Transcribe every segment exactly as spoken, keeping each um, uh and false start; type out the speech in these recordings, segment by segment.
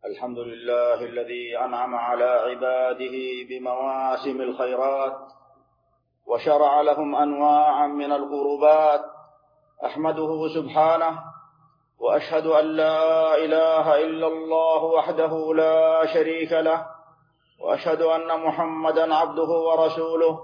الحمد لله الذي أنعم على عباده بمواسم الخيرات وشرع لهم أنواعا من القربات، أحمده سبحانه وأشهد أن لا إله إلا الله وحده لا شريك له، وأشهد أن محمدا عبده ورسوله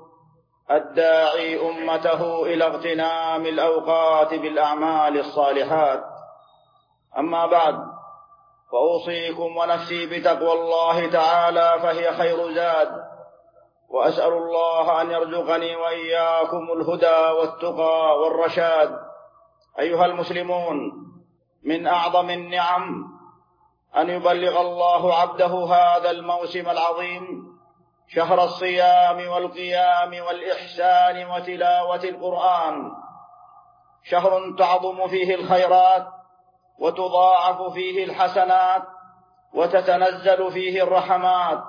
الداعي أمته إلى اغتنام الأوقات بالأعمال الصالحات. أما بعد، فأوصيكم ونفسي بتقوى الله تعالى فهي خير زاد، وأسأل الله أن يرزقني وإياكم الهدى والتقى والرشاد. أيها المسلمون، من أعظم النعم أن يبلغ الله عبده هذا الموسم العظيم، شهر الصيام والقيام والإحسان وتلاوة القرآن، شهر تعظم فيه الخيرات وتضاعف فيه الحسنات وتتنزل فيه الرحمات،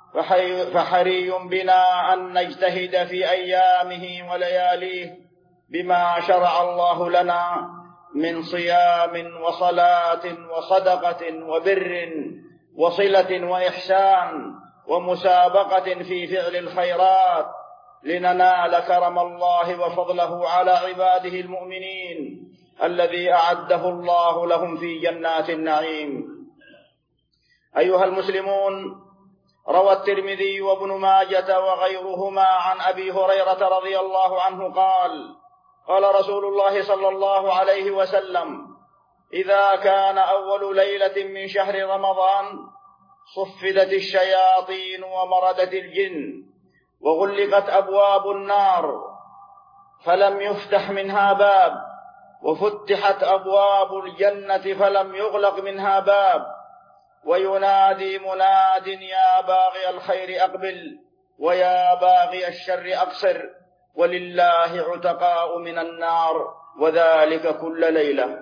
فحري بنا أن نجتهد في أيامه ولياليه بما شرع الله لنا من صيام وصلاة وصدقة وبر وصلة وإحسان ومسابقة في فعل الخيرات، لننال كرم الله وفضله على عباده المؤمنين الذي أعده الله لهم في جنات النعيم. أيها المسلمون، روى الترمذي وابن ماجة وغيرهما عن أبي هريرة رضي الله عنه قال: قال رسول الله صلى الله عليه وسلم: إذا كان أول ليلة من شهر رمضان صفدت الشياطين ومردت الجن وغلقت أبواب النار فلم يفتح منها باب، وفتحت أبواب الجنة فلم يغلق منها باب، وينادي مناد: يا باغي الخير أقبل ويا باغي الشر أقصر، ولله عتقاء من النار، وذلك كل ليلة.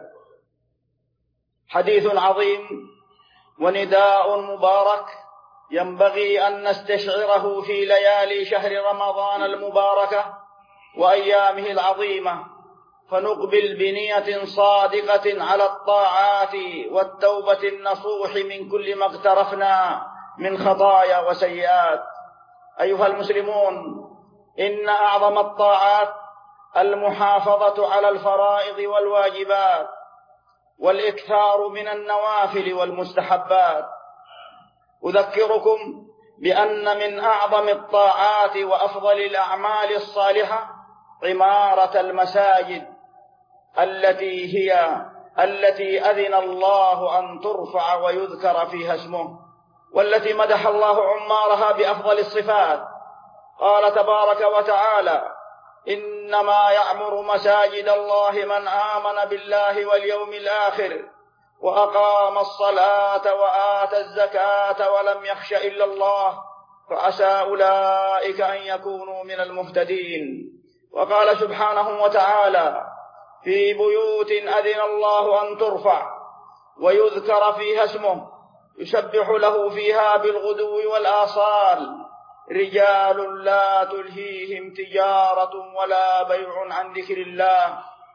حديث عظيم ونداء مبارك ينبغي أن نستشعره في ليالي شهر رمضان المباركة وأيامه العظيمة، فنقبل بنية صادقة على الطاعات والتوبة النصوح من كل ما اقترفنا من خطايا وسيئات. أيها المسلمون، إن أعظم الطاعات المحافظة على الفرائض والواجبات والإكثار من النوافل والمستحبات. أذكركم بأن من أعظم الطاعات وأفضل الأعمال الصالحة عمارة المساجد التي هي التي أذن الله أن ترفع ويذكر فيها اسمه، والتي مدح الله عمارها بأفضل الصفات. قال تبارك وتعالى: إنما يعمر مساجد الله من آمن بالله واليوم الآخر وأقام الصلاة وآتى الزكاة ولم يخش إلا الله فعسى أولئك أن يكونوا من المهتدين. وقال سبحانه وتعالى: في بيوت أذن الله أن ترفع ويذكر فيها اسمه يسبح له فيها بالغدو والآصال رجال لا تلهيهم تجارة ولا بيع عن ذكر الله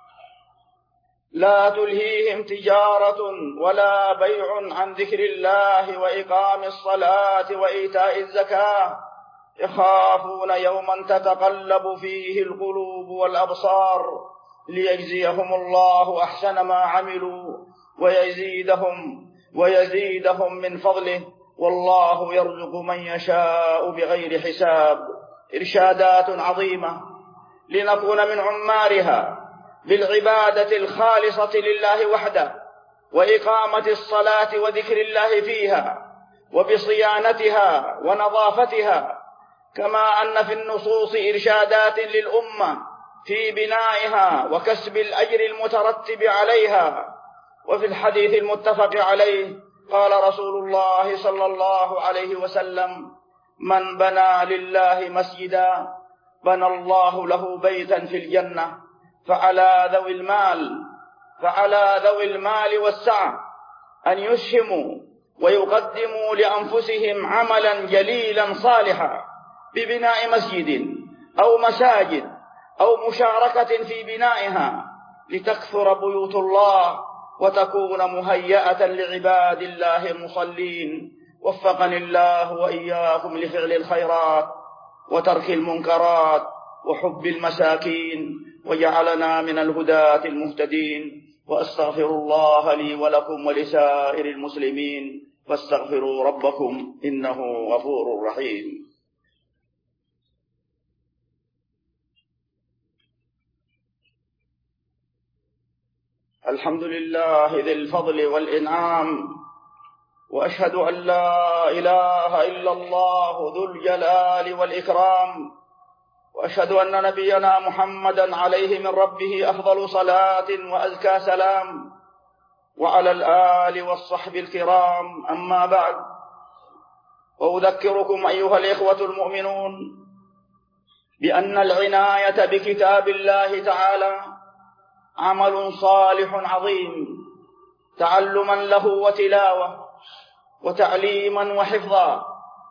لا تلهيهم تجارة ولا بيع عن ذكر الله وإقام الصلاة وإيتاء الزكاة يخافون يوما تتقلب فيه القلوب والأبصار ليجزيهم الله أحسن ما عملوا ويزيدهم ويزيدهم من فضله، والله يرزق من يشاء بغير حساب. إرشادات عظيمة لنكون من عمارها بالعبادة الخالصة لله وحده، وإقامة الصلاة وذكر الله فيها، وبصيانتها ونظافتها، كما أن في النصوص إرشادات للأمة في بنائها وكسب الأجر المترتب عليها. وفي الحديث المتفق عليه قال رسول الله صلى الله عليه وسلم: من بنى لله مسجدا بنى الله له بيتا في الجنة، فعلى ذوي المال فعلى ذوي المال والسعة أن يسهموا ويقدموا لأنفسهم عملا جليلا صالحا ببناء مسجد أو مساجد أو مشاركة في بنائها، لتكثر بيوت الله وتكون مهيئة لعباد الله المصلين. وفقني الله وإياكم لفعل الخيرات وترك المنكرات وحب المساكين، وجعلنا من الهداة المهتدين. وأستغفر الله لي ولكم ولسائر المسلمين، فاستغفروا ربكم إنه غفور رحيم. الحمد لله ذي الفضل والإنعام، وأشهد أن لا إله إلا الله ذو الجلال والإكرام، وأشهد أن نبينا محمدا عليه من ربه أفضل صلاة وأزكى سلام، وعلى الآل والصحب الكرام. أما بعد، وأذكركم أيها الإخوة المؤمنون بأن العناية بكتاب الله تعالى عمل صالح عظيم، تعلما له وتلاوة وتعليما وحفظا،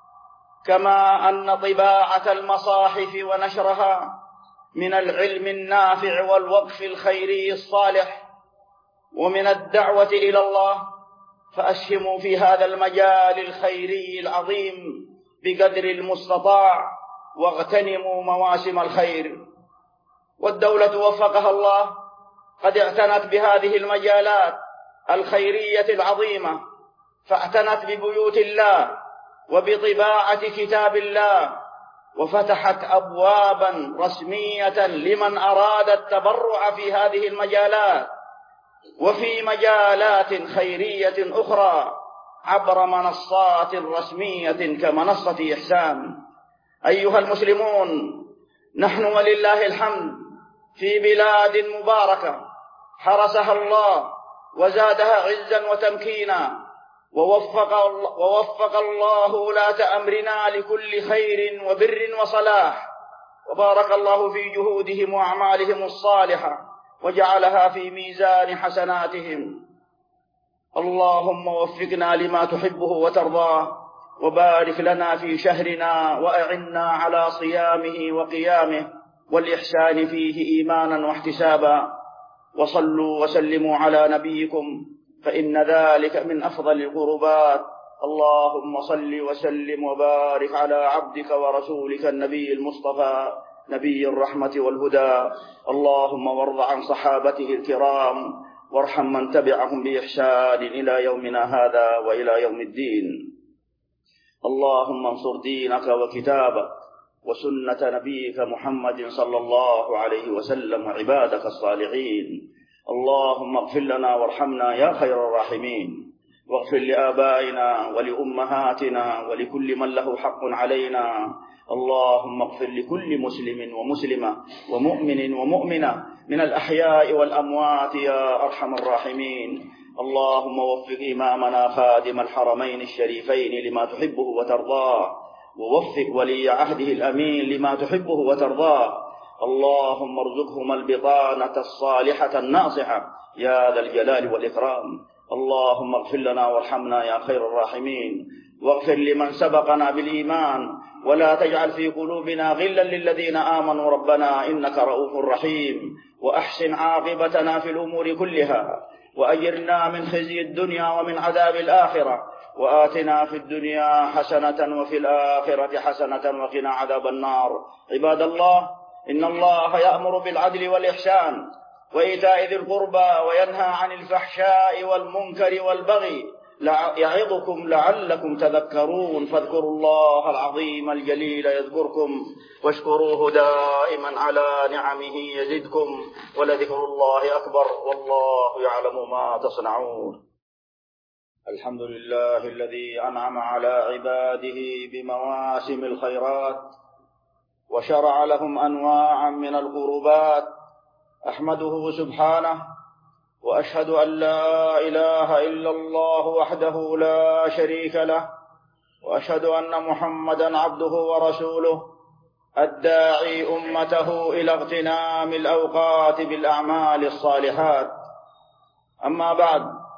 كما أن طباعة المصاحف ونشرها من العلم النافع والوقف الخيري الصالح ومن الدعوة إلى الله. فأسهموا في هذا المجال الخيري العظيم بقدر المستطاع، واغتنموا مواسم الخير. والدولة وفقها الله قد اعتنت بهذه المجالات الخيرية العظيمة، فاعتنت ببيوت الله وبطباعة كتاب الله، وفتحت أبوابا رسمية لمن أراد التبرع في هذه المجالات وفي مجالات خيرية أخرى عبر منصات رسمية كمنصة إحسان. أيها المسلمون، نحن ولله الحمد في بلاد مباركة حرسها الله وزادها عزا وتمكينا، ووفق, ووفق الله ولاة أمرنا لكل خير وبر وصلاح، وبارك الله في جهودهم وأعمالهم الصالحة وجعلها في ميزان حسناتهم. اللهم وفقنا لما تحبه وترضاه، وبارك لنا في شهرنا، وأعنا على صيامه وقيامه والإحسان فيه إيمانا واحتسابا. وصلوا وسلموا على نبيكم، فإن ذلك من أفضل القربات. اللهم صل وسلم وبارك على عبدك ورسولك النبي المصطفى نبي الرحمة والهدى. اللهم وارض عن صحابته الكرام، وارحم من تبعهم بإحسان إلى يومنا هذا وإلى يوم الدين. اللهم انصر دينك وكتابك وسنة نبيك محمد صلى الله عليه وسلم وعبادك الصالحين. اللهم اغفر لنا وارحمنا يا خير الراحمين، واغفر لآبائنا ولأمهاتنا ولكل من له حق علينا. اللهم اغفر لكل مسلم ومسلمة ومؤمن ومؤمنة من الأحياء والأموات يا أرحم الراحمين. اللهم وفق إمامنا خادم الحرمين الشريفين لما تحبه وترضاه، ووفق ولي عهده الأمين لما تحبه وترضاه. اللهم ارزقهما البطانة الصالحة الناصحة يا ذا الجلال والإكرام. اللهم اغفر لنا وارحمنا يا خير الراحمين، واغفر لمن سبقنا بالإيمان، ولا تجعل في قلوبنا غلا للذين آمنوا ربنا إنك رؤوف رحيم. وأحسن عاقبتنا في الأمور كلها، وأجرنا من خزي الدنيا ومن عذاب الآخرة، وآتنا في الدنيا حسنة وفي الآخرة حسنة وقنا عذاب النار. عباد الله، إن الله يأمر بالعدل والإحسان وإيتاء ذي القربى وينهى عن الفحشاء والمنكر والبغي يعظكم لعلكم تذكرون. فاذكروا الله العظيم الجليل يذكركم، واشكروه دائما على نعمه يزدكم، ولذكر الله أكبر والله يعلم ما تصنعون. الحمد لله الذي أنعم على عباده بمواسم الخيرات، وشرع لهم أنواعا من القربات. أحمده سبحانه، وأشهد أن لا إله إلا الله وحده لا شريك له، وأشهد أن محمدا عبده ورسوله الداعي أمته إلى اغتنام الأوقات بالأعمال الصالحات. أما بعد،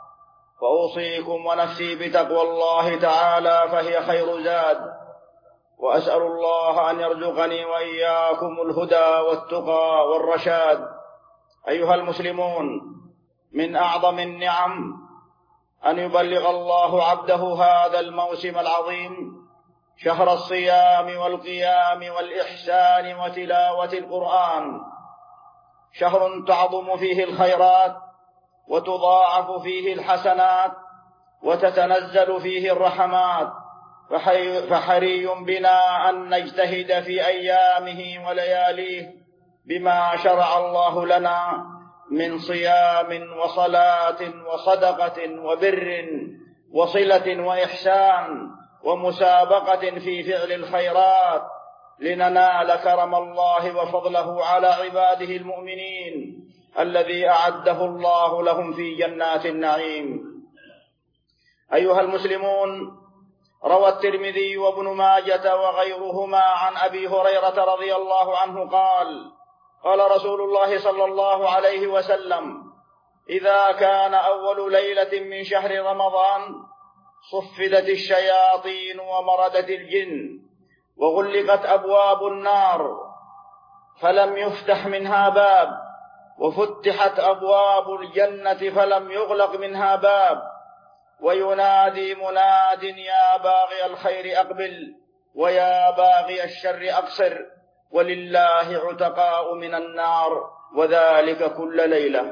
فأوصيكم ونفسي بتقوى الله تعالى، فهي خير زاد، وأسأل الله أن يرزقني وإياكم الهدى والتقى والرشاد. أيها المسلمون، من أعظم النعم أن يبلغ الله عبده هذا الموسم العظيم، شهر الصيام والقيام والإحسان وتلاوة القرآن، شهر تعظم فيه الخيرات وتضاعف فيه الحسنات وتتنزل فيه الرحمات، فحري بنا أن نجتهد في أيامه ولياليه بما شرع الله لنا من صيام وصلاة وصدقة وبر وصلة وإحسان ومسابقة في فعل الخيرات، لننال كرم الله وفضله على عباده المؤمنين الذي أعده الله لهم في جنات النعيم. أيها المسلمون، روى الترمذي وابن ماجة وغيرهما عن أبي هريرة رضي الله عنه قال: قال رسول الله صلى الله عليه وسلم: إذا كان أول ليلة من شهر رمضان صفدت الشياطين ومردت الجن وغلقت أبواب النار فلم يفتح منها باب، وفتحت أبواب الجنة فلم يغلق منها باب، وينادي مناد: يا باغي الخير أقبل ويا باغي الشر أقصر، ولله عتقاء من النار، وذلك كل ليلة.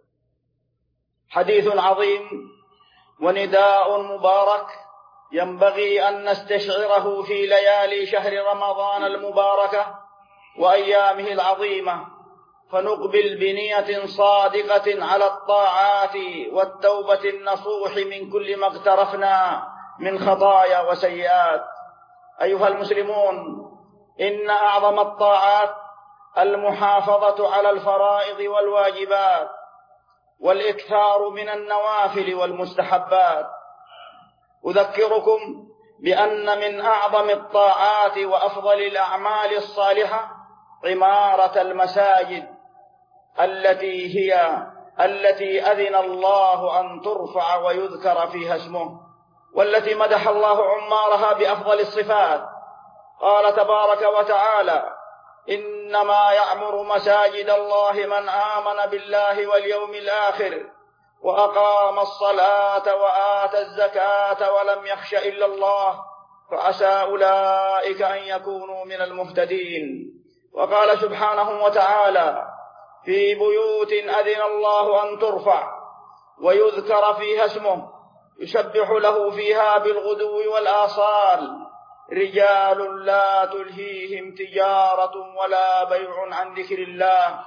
حديث عظيم ونداء مبارك ينبغي أن نستشعره في ليالي شهر رمضان المباركة وأيامه العظيمة، فنقبل بنية صادقة على الطاعات والتوبة النصوح من كل ما اقترفنا من خطايا وسيئات. أيها المسلمون، إن أعظم الطاعات المحافظة على الفرائض والواجبات والإكثار من النوافل والمستحبات. أذكركم بأن من أعظم الطاعات وأفضل الأعمال الصالحة عمارة المساجد التي هي التي أذن الله أن ترفع ويذكر فيها اسمه، والتي مدح الله عمارها بأفضل الصفات. قال تبارك وتعالى: إنما يعمر مساجد الله من آمن بالله واليوم الآخر وأقام الصلاة وآتى الزكاة ولم يخش إلا الله فعسى أولئك أن يكونوا من المهتدين. وقال سبحانه وتعالى: في بيوت أذن الله أن ترفع ويذكر فيها اسمه يسبح له فيها بالغدو والآصال رجال لا تلهيهم تجارة ولا بيع عن ذكر الله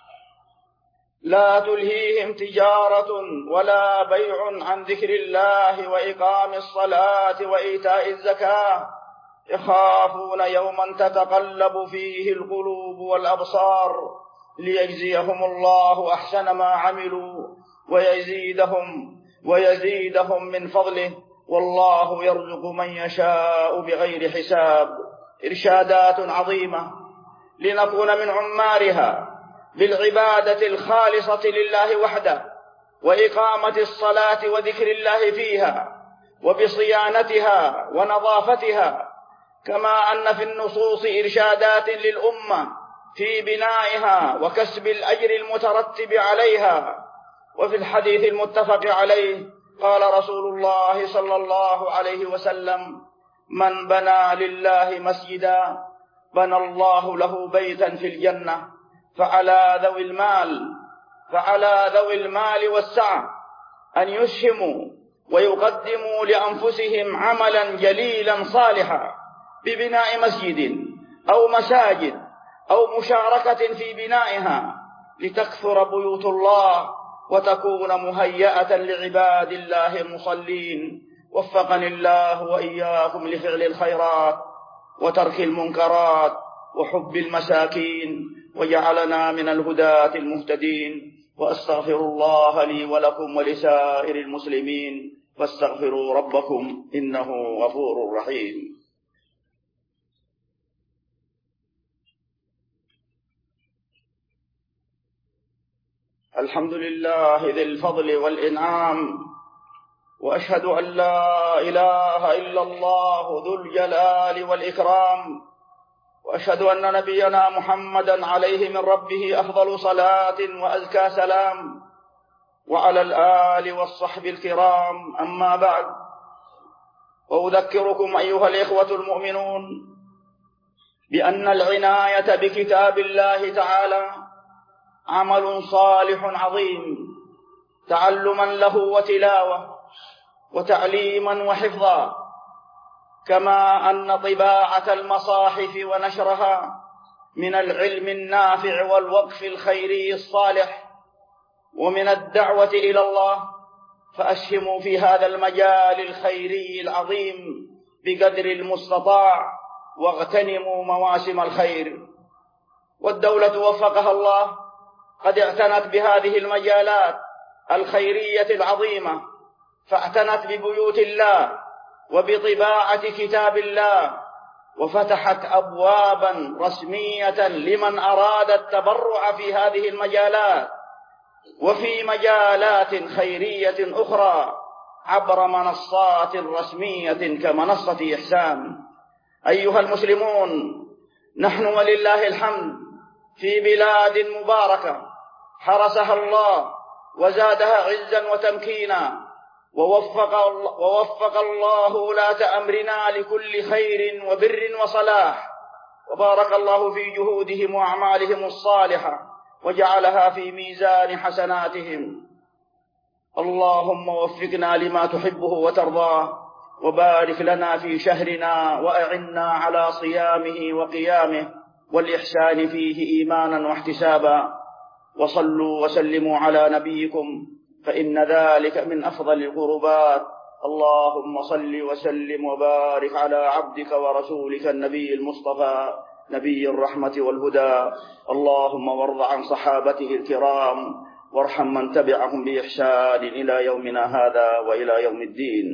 لا تلهيهم تجارة ولا بيع عن ذكر الله وإقام الصلاة وإيتاء الزكاة يخافون يوما تتقلب فيه القلوب والأبصار ليجزيهم الله أحسن ما عملوا ويزيدهم ويزيدهم من فضله والله يرزق من يشاء بغير حساب. إرشادات عظيمة لنكون من عمارها بالعبادة الخالصة لله وحده، وإقامة الصلاة وذكر الله فيها، وبصيانتها ونظافتها، كما أن في النصوص إرشادات للأمة في بنائها وكسب الأجر المترتب عليها. وفي الحديث المتفق عليه قال رسول الله صلى الله عليه وسلم: من بنى لله مسجدا بنى الله له بيتا في الجنة، فعلى ذوي المال فعلى ذوي المال والسعة أن يسهموا ويقدموا لأنفسهم عملا جليلا صالحا ببناء مسجد أو مساجد أو مشاركة في بنائها لتكثر بيوت الله وتكون مهيئة لعباد الله المصلين. وفقني الله وإياكم لفعل الخيرات وترك المنكرات وحب المساكين، وجعلنا من الهداة المهتدين. وأستغفر الله لي ولكم ولسائر المسلمين، فاستغفروا ربكم إنه غفور رحيم. الحمد لله ذي الفضل والإنعام، وأشهد أن لا إله إلا الله ذو الجلال والإكرام، وأشهد أن نبينا محمدا عليه من ربه أفضل صلاة وأزكى سلام. وعلى الآل والصحب الكرام، أما بعد، وأذكركم أيها الإخوة المؤمنون بأن العناية بكتاب الله تعالى عمل صالح عظيم، تعلما له وتلاوة وتعليما وحفظا، كما أن طباعة المصاحف ونشرها من العلم النافع والوقف الخيري الصالح ومن الدعوة إلى الله، فأسهموا في هذا المجال الخيري العظيم بقدر المستطاع، واغتنموا مواسم الخير. والدولة وفقها الله قد اعتنت بهذه المجالات الخيرية العظيمة، فاعتنت ببيوت الله وبطباعة كتاب الله، وفتحت أبوابا رسمية لمن أراد التبرع في هذه المجالات وفي مجالات خيرية أخرى عبر منصات رسمية كمنصة إحسان. أيها المسلمون، نحن ولله الحمد في بلاد مباركة حرسها الله وزادها عزا وتمكينا، ووفق, ووفق الله ولاة أمرنا لكل خير وبر وصلاح، وبارك الله في جهودهم وأعمالهم الصالحة وجعلها في ميزان حسناتهم. اللهم وفقنا لما تحبه وترضاه، وبارك لنا في شهرنا، وأعنا على صيامه وقيامه والإحسان فيه إيمانا واحتسابا. وصلوا وسلموا على نبيكم، فإن ذلك من أفضل القربات. اللهم صل وسلم وبارك على عبدك ورسولك النبي المصطفى نبي الرحمة والهدى. اللهم وارض عن صحابته الكرام، وارحم من تبعهم بإحسان إلى يومنا هذا وإلى يوم الدين.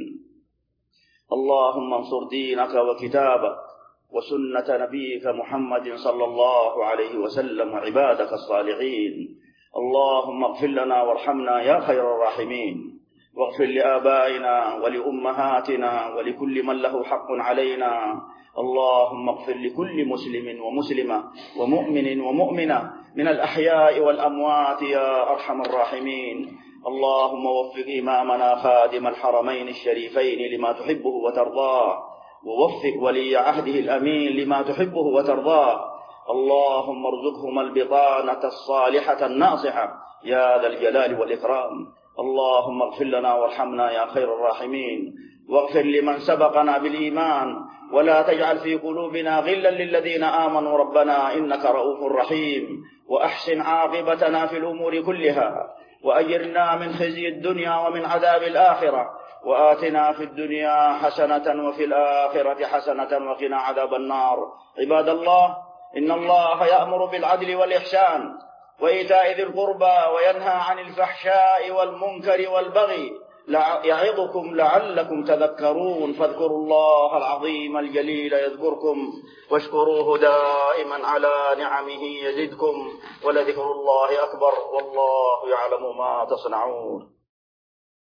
اللهم انصر دينك وكتابك وسنة نبيك محمد صلى الله عليه وسلم وعبادك الصالحين. اللهم اغفر لنا وارحمنا يا خير الراحمين، واغفر لآبائنا ولأمهاتنا ولكل من له حق علينا. اللهم اغفر لكل مسلم ومسلمة ومؤمن ومؤمنة من الأحياء والأموات يا أرحم الراحمين. اللهم وفق إمامنا خادم الحرمين الشريفين لما تحبه وترضاه، ووفق ولي عهده الأمين لما تحبه وترضاه. اللهم ارزقهما البطانة الصالحة الناصحة يا ذا الجلال والإكرام. اللهم اغفر لنا وارحمنا يا خير الراحمين، واغفر لمن سبقنا بالإيمان، ولا تجعل في قلوبنا غلا للذين آمنوا ربنا إنك رؤوف رحيم. وأحسن عاقبتنا في الأمور كلها، وأجرنا من خزي الدنيا ومن عذاب الآخرة، وآتنا في الدنيا حسنة وفي الآخرة حسنة وقنا عذاب النار. عباد الله، إن الله يأمر بالعدل والإحسان وإيتاء ذي القربى وينهى عن الفحشاء والمنكر والبغي، يعظكم لعلكم تذكرون. فاذكروا الله العظيم الجليل يذكركم، واشكروه دائما على نعمه يزدكم، ولذكر الله أكبر، والله يعلم ما تصنعون.